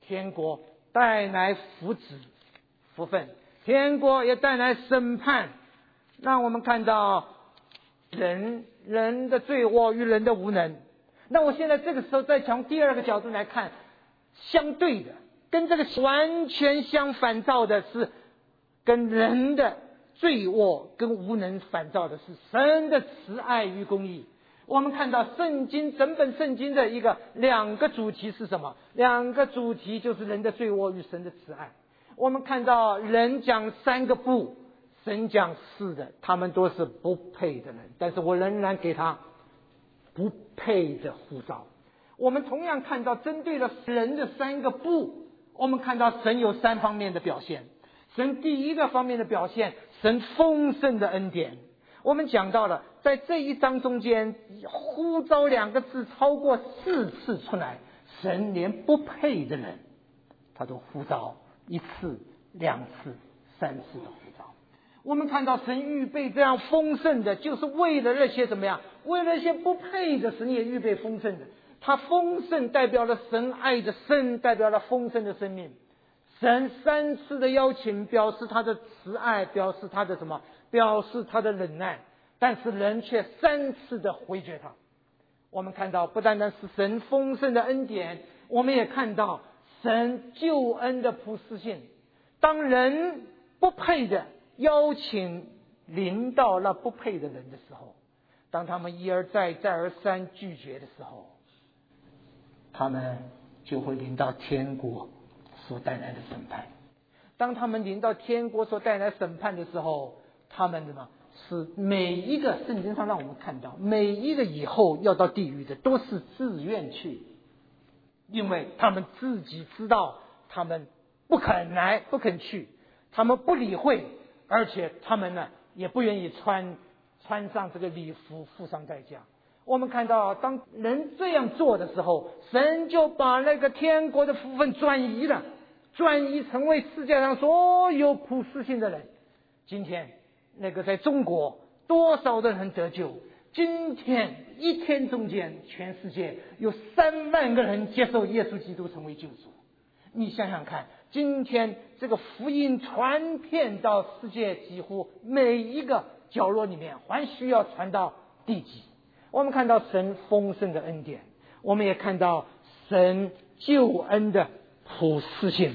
天国带来福祉、福分，天国也带来审判，让我们看到人的罪恶与人的无能。那我现在这个时候再从第二个角度来看，相对的，跟这个完全相反照的是，跟人的罪恶跟无能反照的是神的慈爱与公义。我们看到整本圣经的两个主题是什么？两个主题就是人的罪恶与神的慈爱。我们看到人讲3个不，神讲是的，他们都是不配的人，但是我仍然给他不配的呼召。我们同样看到针对了人的3个不，我们看到神有3方面的表现。神第一个方面的表现，神丰盛的恩典。我们讲到了在这一章中间，呼召2个字超过4次出来，神连不配的人他都呼召1次、2次、3次的呼召。我们看到神预备这样丰盛的，就是为了那些怎么样？为了那些不配的，神也预备丰盛的。他丰盛代表了神爱的深，代表了丰盛的生命。神3次的邀请，表示他的慈爱，表示他的什么？表示他的忍耐。但是人却3次的回绝他。我们看到不单单是神丰盛的恩典，我们也看到神救恩的普世性。当人不配的邀请临到那不配的人的时候，当他们一而再再而三拒绝的时候，他们就会临到天国所带来的审判。当他们临到天国所带来审判的时候，他们是每一个圣经上让我们看到，每一个以后要到地狱的都是自愿去，因为他们自己知道他们不肯来，不肯去，他们不理会，而且他们也不愿意穿上这个礼服，付上代价。我们看到当人这样做的时候，神就把那个天国的福分转移成为世界上所有普世性的人。今天在中国多少的人得救，今天一天中间全世界有3万个人接受耶稣基督成为救主。你想想看，今天这个福音传遍到世界几乎每一个角落里面，还需要传到地极。我们看到神丰盛的恩典，我们也看到神救恩的普世性。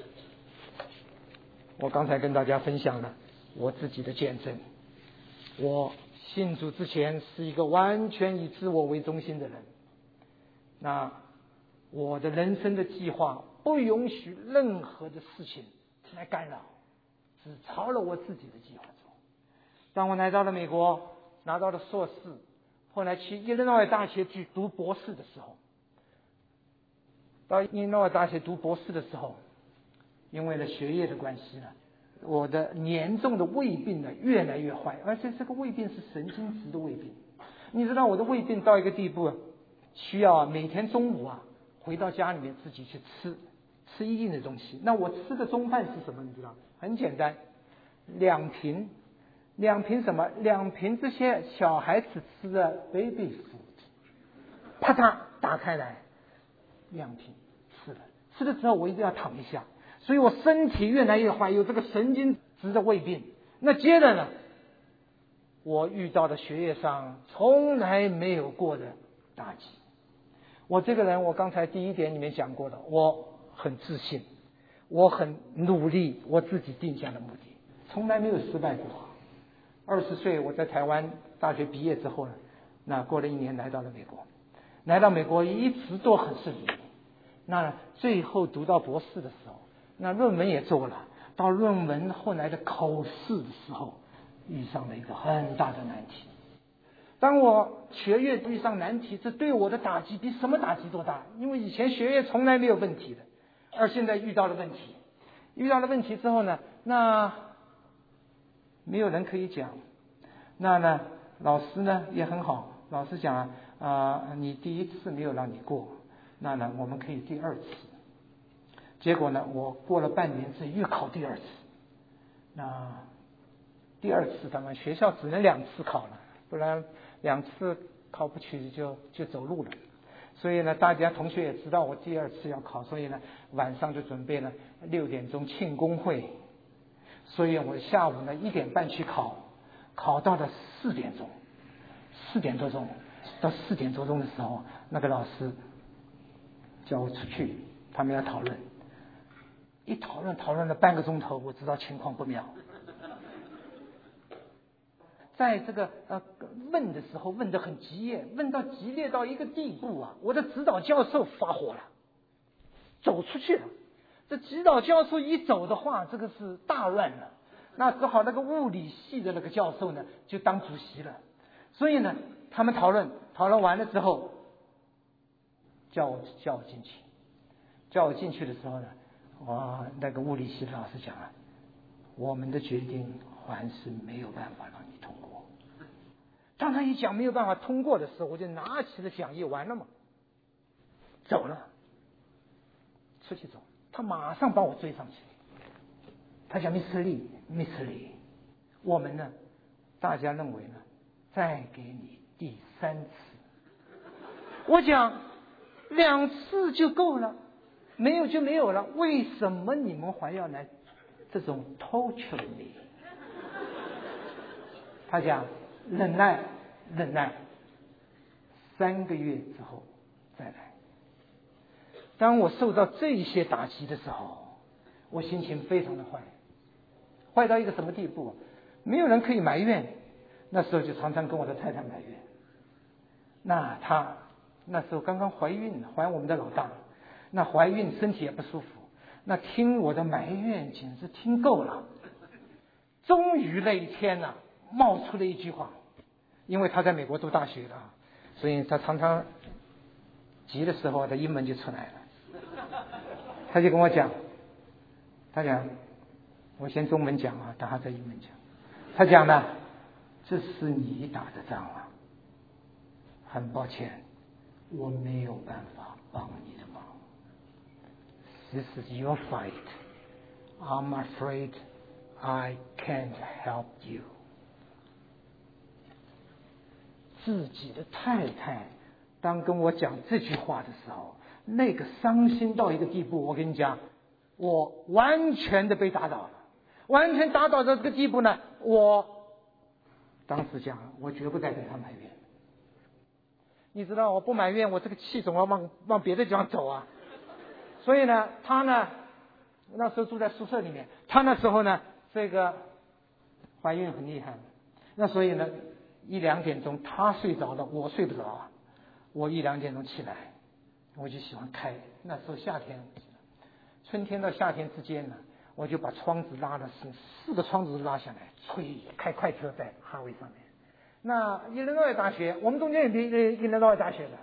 我刚才跟大家分享了我自己的见证。我信主之前是一个完全以自我为中心的人，那我的人生的计划不允许任何的事情来干扰，只朝了我自己的计划走。当我来到了美国，拿到了硕士，后来去伊利诺伊大学去读博士的时候，到伊利诺伊大学读博士的时候，因为了学业的关系我的严重的胃病越来越坏，而且这个胃病是神经质的胃病。你知道我的胃病到一个地步，需要每天中午回到家里面自己去吃一定的东西。那我吃的中饭是什么？你知道？很简单，2瓶什么？2瓶这些小孩子吃的 baby food， 啪嚓打开来，2瓶吃了之后我一定要躺一下，所以我身体越来越坏，有这个神经质的胃病。那接着我遇到了学业上从来没有过的打击。我这个人，我刚才第1点里面讲过了，我很自信，我很努力，我自己定下的目的，从来没有失败过。20岁我在台湾大学毕业之后那过了1年来到了美国，一直都很顺利。那最后读到博士的时候，那论文也做了，到论文后来的口试的时候，遇上了一个很大的难题。当我学业遇上难题，这对我的打击比什么打击都大，因为以前学业从来没有问题的，而现在遇到了问题之后那没有人可以讲。那老师也很好，老师讲你第1次没有让你过，那我们可以第2次。结果我过了半年自己又考第2次。那第2次当然学校只能2次考了，不然2次考不去就走路了。 所以呢，大家同学也知道我第2次要考，所以呢，晚上就准备了6点钟庆功会，所以我下午呢1点半去考，考到了4点钟，4点多钟，到4点多钟的时候，那个老师叫我出去，他们要讨论，一讨论了半个钟头，我知道情况不妙。在这个问的时候问得很激烈，问到激烈到一个地步啊，我的指导教授发火了，走出去了。这指导教授一走的话，这个是大乱了。那只好那个物理系的那个教授呢，就当主席了。所以呢，他们讨论完了之后，叫我进去。叫我进去的时候呢，那个物理系的老师讲了，我们的决定还是没有办法让你通过。当他一讲没有办法通过的时候，我就拿起了讲义，完了嘛，走了，出去走。他马上把我追上去，他讲Mr. Lee，我们呢，大家认为呢，再给你第3次。我讲2次就够了，没有就没有了，为什么你们还要来这种 torture me？ 他讲忍耐，3个月之后再来。当我受到这些打击的时候，我心情非常的坏到一个什么地步？没有人可以埋怨，那时候就常常跟我的太太埋怨。那她那时候刚刚怀孕，怀我们的老大，那怀孕身体也不舒服，那听我的埋怨简直听够了。终于那一天呢，冒出了一句话，因为他在美国读大学的，所以他常常急的时候，他英文就出来了。他就跟我讲，他讲，我先中文讲啊，等他再英文讲。他讲呢，这是你打的仗啊，很抱歉，我没有办法帮你的忙。This is your fight. I'm afraid I can't help you. 自己的太太当跟我讲这句话的时候，那个伤心到一个地步，我跟你讲，我完全的被打倒了，完全打倒到这个地步呢，我当时讲，我绝不再对他埋怨。你知道，我不埋怨，我这个气总要往别的地方走啊。所以呢，他呢，那时候住在宿舍里面，他那时候呢，这个怀孕很厉害，那所以呢，1、2点钟他睡着了，我睡不着啊。我1、2点钟起来，我就喜欢开。那时候夏天，春天到夏天之间呢，我就把窗子拉了4个窗子拉下来，开快车在哈维上面。那伊利诺伊大学，我们中间有伊利诺伊大学的，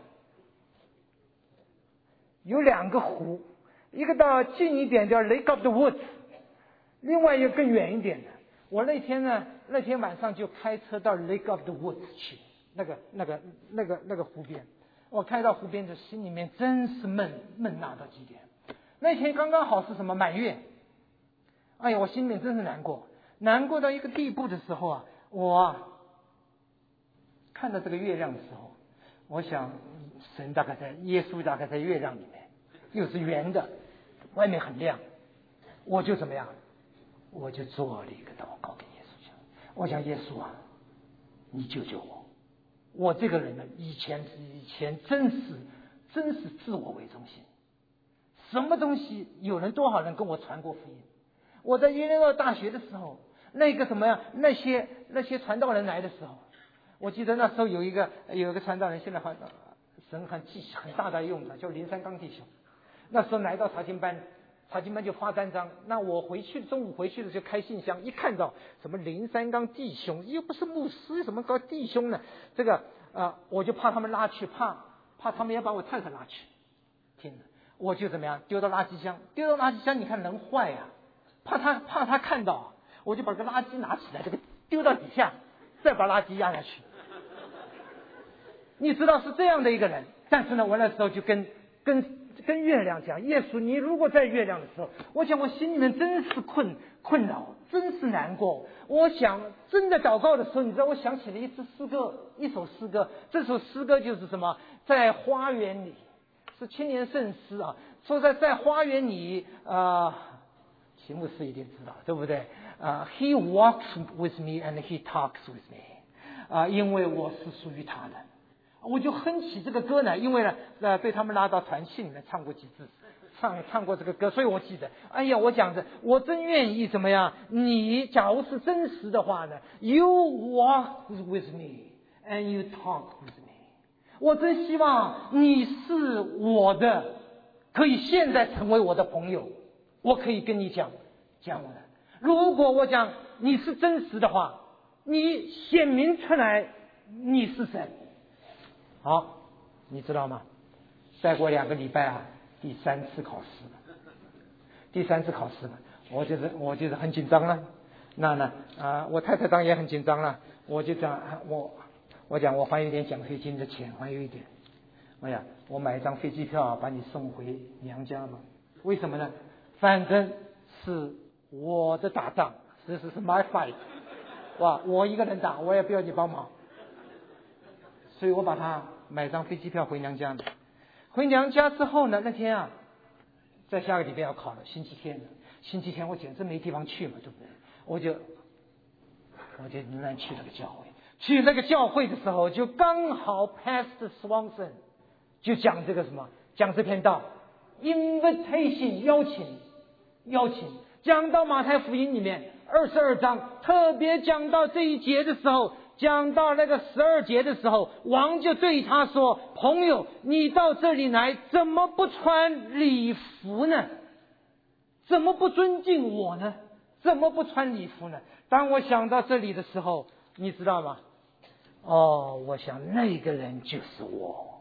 有2个湖，一个到近一点叫 Lake of the Woods， 另外一个更远一点的。我那天晚上就开车到 Lake of the Woods 去，那个湖边。我开到湖边就心里面真是闷呐到极点。那天刚刚好是什么满月，哎呀，我心里面真是难过到一个地步的时候啊，我看到这个月亮的时候，我想耶稣大概在月亮里面，又是圆的，外面很亮，我就怎么样，我就做了一个祷告给耶稣讲，我想耶稣啊，你救救我。我这个人呢，以前真是自我为中心，什么东西多少人跟我传过福音。我在耶利诺大学的时候，那个什么呀，那些传道人来的时候，我记得那时候有一个传道人，现在神很大大用的，叫林三刚弟兄。那时候来到查经班就发单张，那我中午回去的就开信箱，一看到什么林三刚弟兄，又不是牧师，什么搞弟兄呢？这个我就怕他们拉去，怕他们要把我太太拉去，听着，我就怎么样丢到垃圾箱，你看人坏呀，怕他看到，我就把个垃圾拿起来，这个丢到底下，再把垃圾压下去。你知道是这样的一个人，但是呢，我那时候就跟跟月亮讲，耶稣，你如果在月亮的时候，我想我心里面真是困扰，真是难过。我想真的祷告的时候，你知道，我想起了一首诗歌。这首诗歌就是什么，在花园里，是青年圣诗啊，说在花园里齐牧师一定知道，对不对？He walks with me and he talks with me，因为我是属于他的。我就哼起这个歌呢，因为呢，被他们拉到团契里面唱过几次，唱过这个歌，所以我记得。哎呀，我讲着，我真愿意怎么样？你假如是真实的话呢 ，You walk with me and you talk with me。我真希望你是我的，可以现在成为我的朋友，我可以跟你讲我的。如果我讲你是真实的话，你显明出来你是神。好，你知道吗？再过2个礼拜第3次考试了，我就是很紧张了。我太太当然也很紧张了。我就讲我讲我还有一点奖学金的钱，还有一点。哎呀，我买一张飞机票把你送回娘家吧。为什么呢？反正是我的打仗，这是 my fight。哇，我一个人打，我也不要你帮忙。所以我把它买张飞机票回娘家了。回娘家之后呢，那天在下个礼拜要考了，星期天我简直没地方去嘛，对不对？我就仍然去了个教会。去那个教会的时候，就刚好 Pastor Swanson 就讲这个什么，讲这篇道 ，invitation 邀请，讲到马太福音里面22章，特别讲到这一节的时候。讲到那个12节的时候，王就对他说：“朋友，你到这里来，怎么不穿礼服呢？怎么不尊敬我呢？怎么不穿礼服呢？”当我想到这里的时候，你知道吗？我想那个人就是我，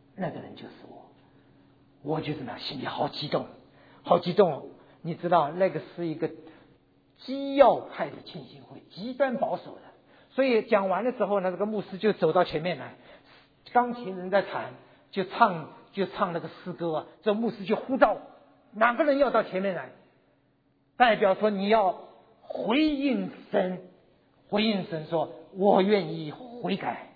我就怎么样，心里好激动。你知道，那个是一个基要派的浸信会，极端保守的。所以讲完的时候呢，这个牧师就走到前面来，钢琴人在弹，就唱那个诗歌这牧师就呼召哪个人要到前面来，代表说你要回应神说我愿意悔改，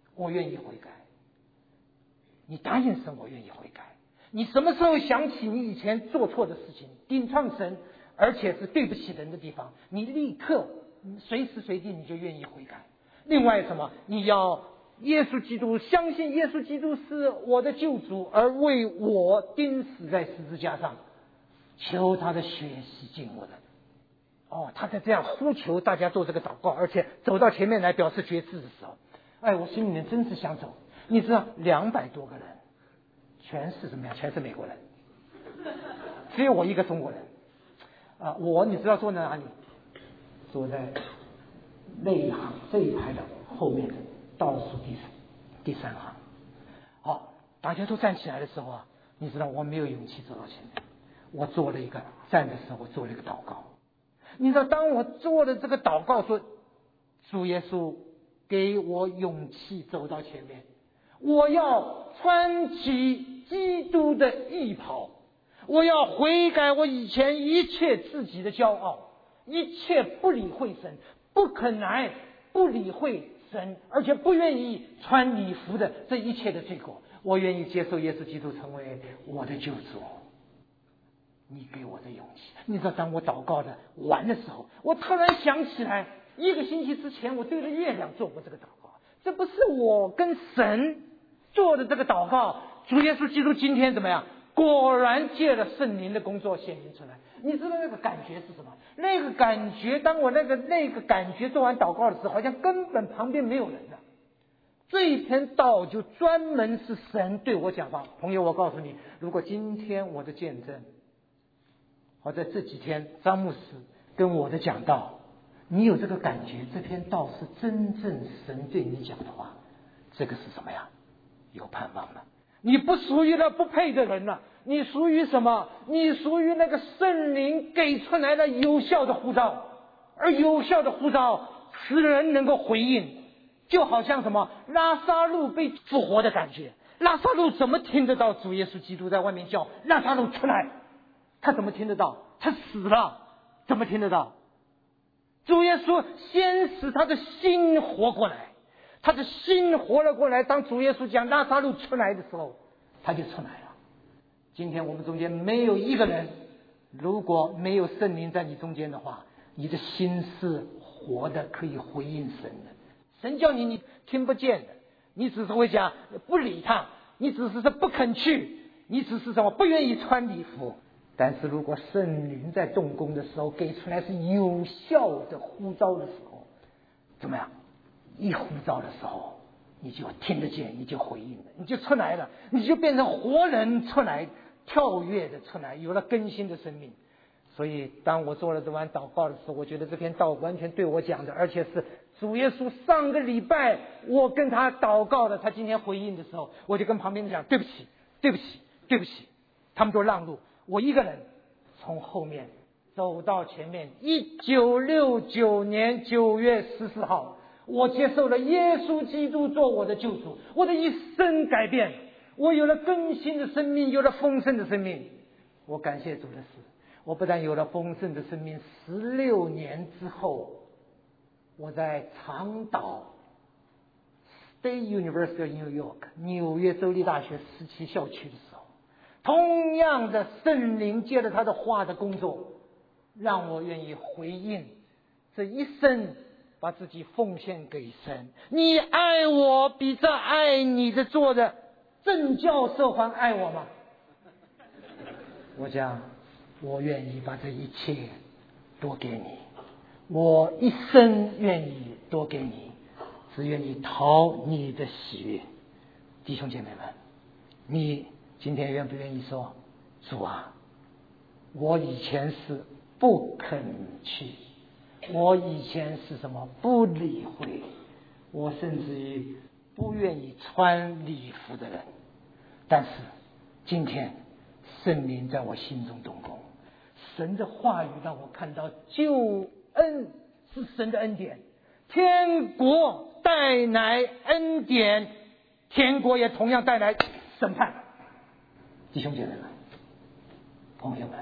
你答应神我愿意悔改。你什么时候想起你以前做错的事情，顶撞神，而且是对不起人的地方，你立刻随时随地你就愿意悔改。另外什么，你要耶稣基督，相信耶稣基督是我的救主，而为我钉死在十字架上，求他的血洗净我的。他在这样呼求大家做这个祷告，而且走到前面来表示决志的时候，我心里面真是想走。你知道200多个人全是什么样？全是美国人，只有我一个中国人。你知道坐在哪里？坐在那一行这一排的后面的倒数第3行。好，大家都站起来的时候你知道我没有勇气走到前面，我站的时候我做了一个祷告。你知道当我做了这个祷告说，主耶稣给我勇气走到前面，我要穿起基督的义袍，我要悔改我以前一切自己的骄傲，一切不理会神，不肯来不理会神，而且不愿意穿礼服的这一切的罪过，我愿意接受耶稣基督成为我的救主。你给我的勇气。你知道当我祷告的完的时候，我突然想起来1个星期之前我对着月亮做过这个祷告，这不是我跟神做的这个祷告。主耶稣基督今天怎么样？果然借了圣灵的工作显明出来。你知道那个感觉是什么？那个感觉，当我那个感觉做完祷告的时候，好像根本旁边没有人了。这一篇道就专门是神对我讲话。朋友，我告诉你，如果今天我的见证，或者这几天张牧师跟我的讲道，你有这个感觉，这篇道是真正神对你讲的话，这个是什么呀？有盼望了。你不属于那不配的人了，你属于什么？你属于那个圣灵给出来的有效的呼召，而有效的呼召使人能够回应，就好像什么拉撒路被复活的感觉。 拉撒路怎么听得到主耶稣基督在外面叫拉撒路出来？他怎么听得到？他死了，怎么听得到？主耶稣先使他的心活过来，他的心活了过来。当主耶稣讲拉撒路出来的时候，他就出来了。今天我们中间没有一个人，如果没有圣灵在你中间的话，你的心是活的，可以回应神的。神叫你听不见的，你只是会讲不理他，你只是说不肯去，你只是什么不愿意穿礼服。但是如果圣灵在动工的时候，给出来是有效的呼召的时候，怎么样？一呼召的时候，你就听得见，你就回应了，你就出来了，你就变成活人出来，跳跃的出来，有了更新的生命。所以当我做了这晚祷告的时候，我觉得这篇道完全对我讲的，而且是主耶稣上个礼拜我跟他祷告的，他今天回应的时候，我就跟旁边讲对不起对不起对不起，他们都让路，我一个人从后面走到前面。1969年9月14号，我接受了耶稣基督做我的救主，我的一生改变，我有了更新的生命，有了丰盛的生命。我感谢主的是，我不但有了丰盛的生命，16年之后，我在长岛 State University of New York 纽约州立大学17校区的时候，同样的圣灵借着他的话的工作，让我愿意回应，这一生把自己奉献给神。你爱我比这爱你的做的郑教授还爱我吗？我讲我愿意把这一切多给你，我一生愿意多给你，只愿意讨你的喜悦。弟兄姐妹们，你今天愿不愿意说，主啊，我以前是不肯去，我以前是什么不理会，我甚至于不愿意穿礼服的人，但是今天圣灵在我心中动工，神的话语让我看到救恩是神的恩典，天国带来恩典，天国也同样带来审判。弟兄姐妹们，朋友们，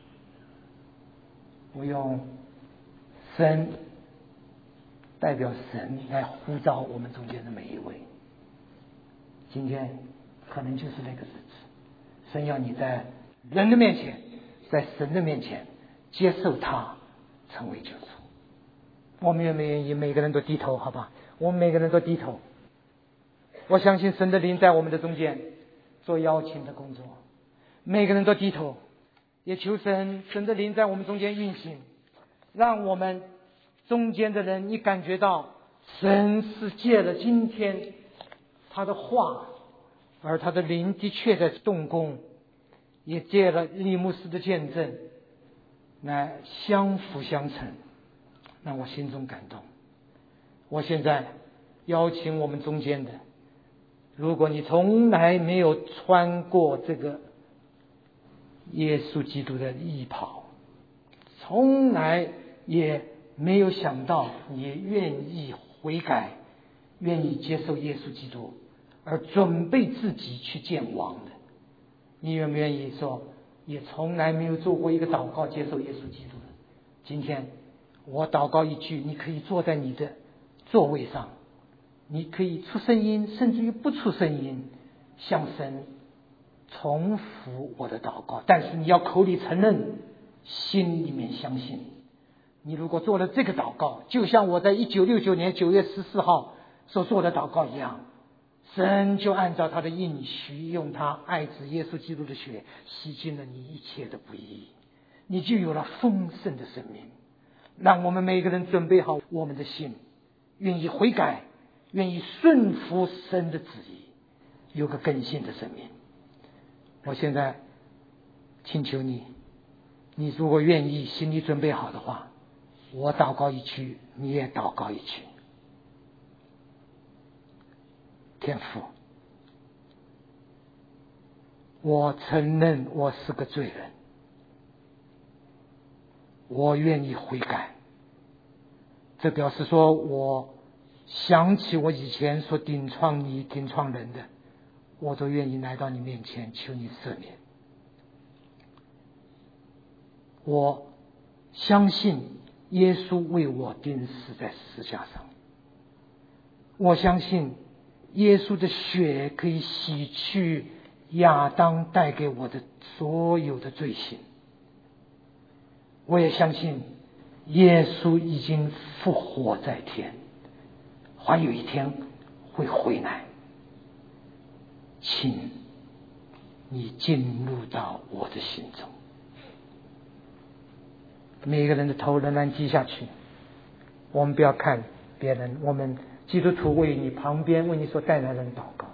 我用神代表神来呼召我们中间的每一位。今天可能就是那个日子，神要你在人的面前，在神的面前接受他，成为救主。我们愿不愿意每个人都低头？好吧，我们每个人都低头。我相信神的灵在我们的中间做邀请的工作，每个人都低头，也求神的灵在我们中间运行，让我们中间的人你感觉到神是借了今天他的话，而他的灵的确在动工，也借了利牧师的见证来相辅相成，让我心中感动。我现在邀请我们中间的，如果你从来没有穿过这个耶稣基督的衣袍，从来也没有想到你愿意悔改，愿意接受耶稣基督，而准备自己去见王的，你愿不愿意说也从来没有做过一个祷告接受耶稣基督的？今天我祷告一句，你可以坐在你的座位上，你可以出声音，甚至于不出声音，向神重复我的祷告，但是你要口里承认，心里面相信。你如果做了这个祷告，就像我在1969年9月14号所做的祷告一样，神就按照他的应许，用他爱子耶稣基督的血洗净了你一切的不义，你就有了丰盛的生命。让我们每个人准备好我们的心，愿意悔改，愿意顺服神的旨意，有个更新的生命。我现在请求你，你如果愿意，心里准备好的话，我祷告一句，你也祷告一句。天父，我承认我是个罪人，我愿意悔改。这表示说我想起我以前所顶撞你、顶撞人的， 我都愿意来到你面前求你赦免。我相信耶稣为我钉死在十字架上，我相信耶稣的血可以洗去亚当带给我的所有的罪行。我也相信耶稣已经复活在天，还有一天会回来，请你进入到我的心中。每个人的头仍然低下去，我们不要看别人，我们基督徒为你旁边为你所带来的人祷告。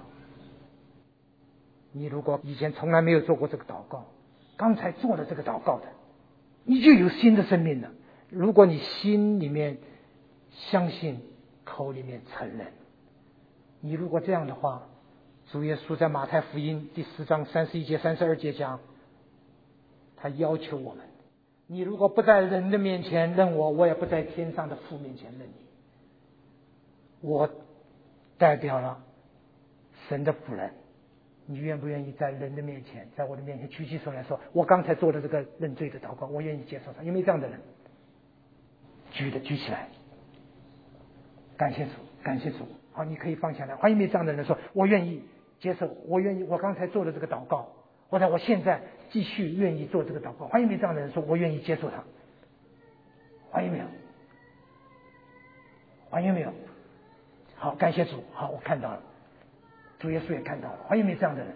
你如果以前从来没有做过这个祷告，刚才做了这个祷告的，你就有新的生命了。如果你心里面相信，口里面承认，你如果这样的话，主耶稣在马太福音第10章31节32节讲，他要求我们，你如果不在人的面前认我，我也不在天上的父面前认你。我代表了神的仆人，你愿不愿意在人的面前，在我的面前举起手来说，我刚才做的这个认罪的祷告，我愿意接受它？有没有这样的人？举起来，感谢主，感谢主。好，你可以放下来。还有没有这样的人说，我愿意接受，我愿意，我刚才做的这个祷告，我现在继续愿意做这个祷告？还有没有这样的人说，我愿意接受它？还有没有？还有没有？好，感谢主。好，我看到了，主耶稣也看到了。还有没有这样的人？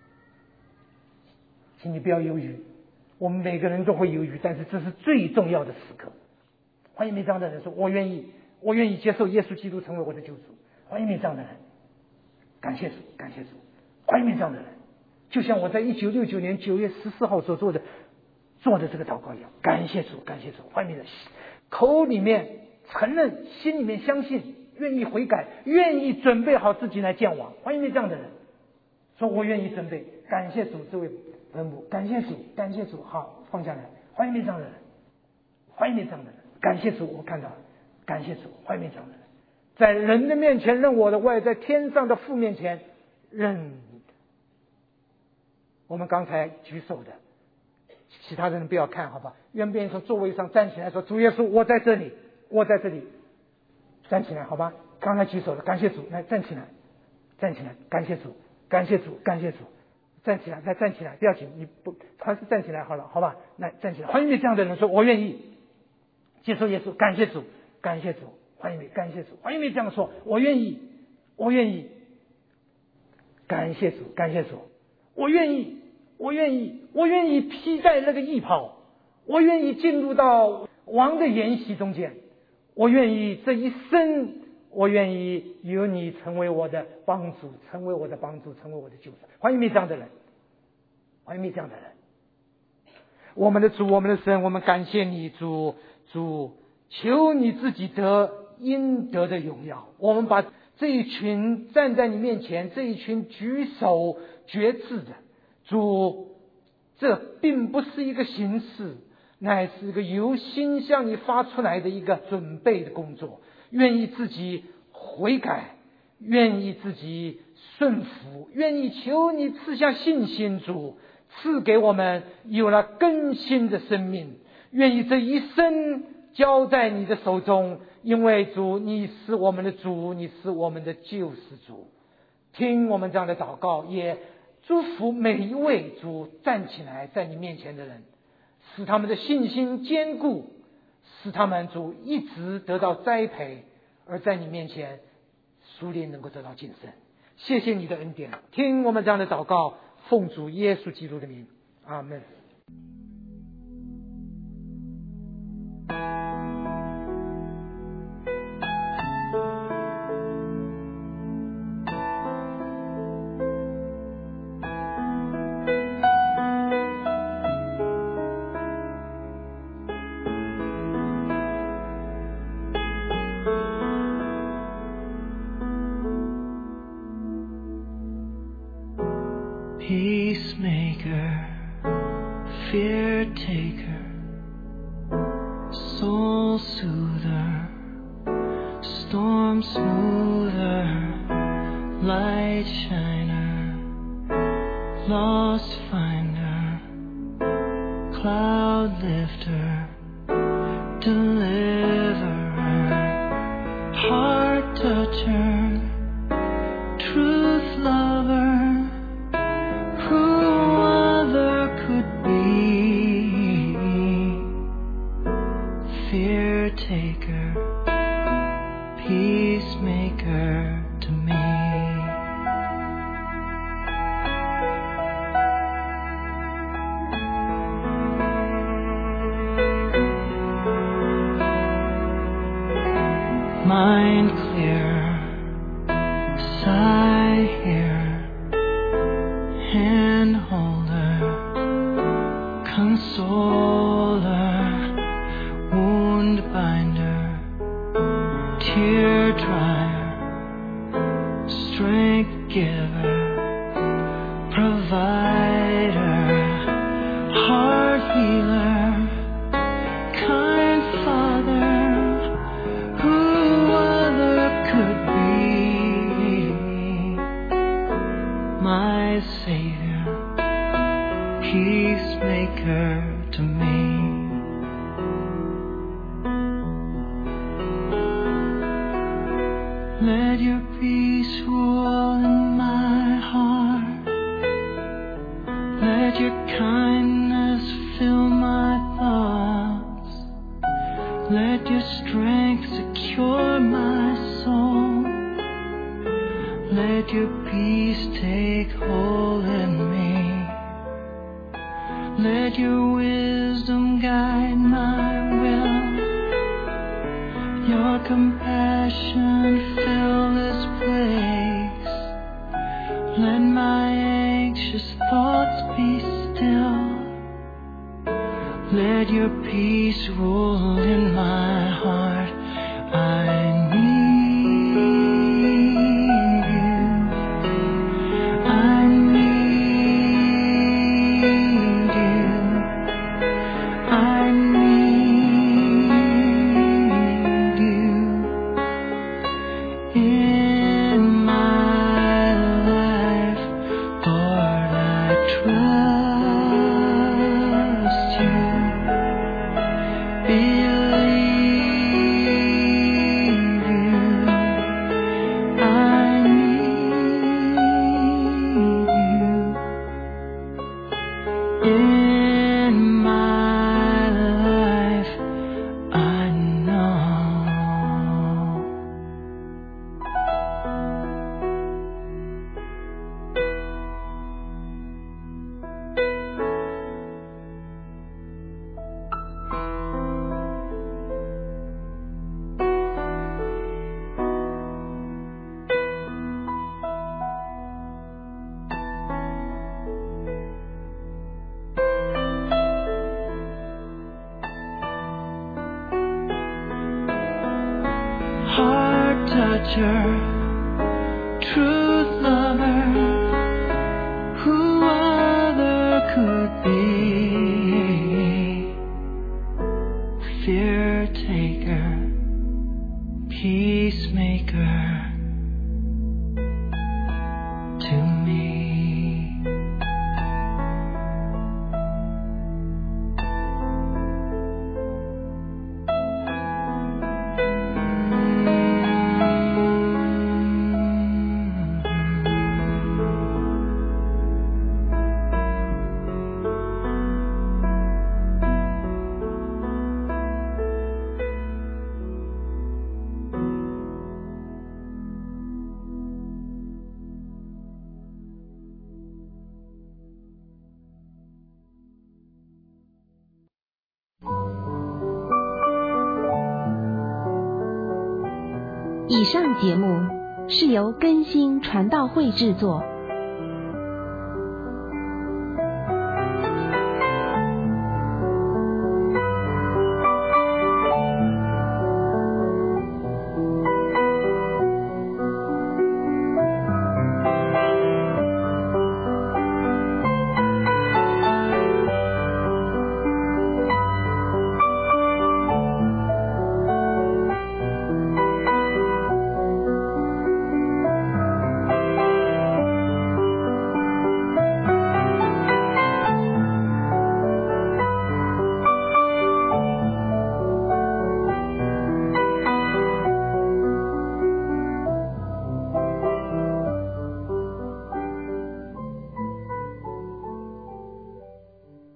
请你不要犹豫，我们每个人都会犹豫，但是这是最重要的时刻。还有没有这样的人说，我愿意接受耶稣基督成为我的救主？还有没有这样的人？感谢主，感谢主。还有没有这样的人？就像我在1969年9月14号所做的这个祷告一样，感谢主，感谢主。还有没有人？口里面承认，心里面相信，愿意悔改，愿意准备好自己来见我。还有没有这样的人？说我愿意准备，感谢主，这位恩母，感谢主，感谢主。好，放下来。还有没有这样的人？还有没有这样的人？感谢主，我看到了，感谢主。还有没有这样的人？在人的面前认我的，我也在天上的父面前认你的。我们刚才举手的，其他人不要看，好吧？愿不愿意从座位上站起来说，主耶稣，我在这里，我在这里，站起来，好吧？刚才举手的，感谢主，来站起来，站起来，感谢主，感谢主，感谢主，站起来，来站起来，不要紧，你不还是站起来好了，好吧？来站起来。还有没有这样的人说，我愿意接受耶稣？感谢主，感谢主。还有没有？感谢主。还有没有这样说，我愿意，我愿意，感谢主，感谢主。我愿意，我愿意，我愿意披戴那个义袍，我愿意进入到王的筵席中间，我愿意这一生，我愿意有你成为我的帮助，成为我的帮助，成为我的救主。还有没有这样的人？还有没有这样的人？我们的主，我们的神，我们感谢你，主，求你自己得应得的荣耀。我们把这一群站在你面前，这一群举手决志的主，这并不是一个形式，乃是一个由心向你发出来的一个准备的工作。愿意自己悔改，愿意自己顺服，愿意求你赐下信心，主赐给我们有了更新的生命。愿意这一生交在你的手中，因为主，你是我们的主，你是我们的救世主。听我们这样的祷告，也祝福每一位主站起来在你面前的人，使他们的信心坚固，使他们主一直得到栽培，而在你面前属灵能够得到晋升。谢谢你的恩典，听我们这样的祷告，奉主耶稣基督的名，阿们。 Peacemaker, fear taker, soul soother, storm smoother, light shiner, lost finder, cloud lifter, deliverer, heart toucher, truth lover, who other could be? Fear taker, peacemaker to me. Mind clear, sigh here, hand holder, consoler, wound binder, tear dryer, strength giver, provider, heart healer, kind father, who other could be? My Savior, peacemaker to me. Let your peace rule in my heart. Let your kindness fill my thoughts. Let your strength secure my soul. Let your peace take hold in me. Let your wisdom guide my will. Your compassion fill this place. Let my anxious thoughts be still. Let your peace rule in my heart. I need you. I need you. I need you in my life. Lord, I trust you. Believe you. I need you in my life. I know. Heart toucher, truth lover, who other could be? Fear taker, peacemaker to me. 以上节目是由更新传道会制作，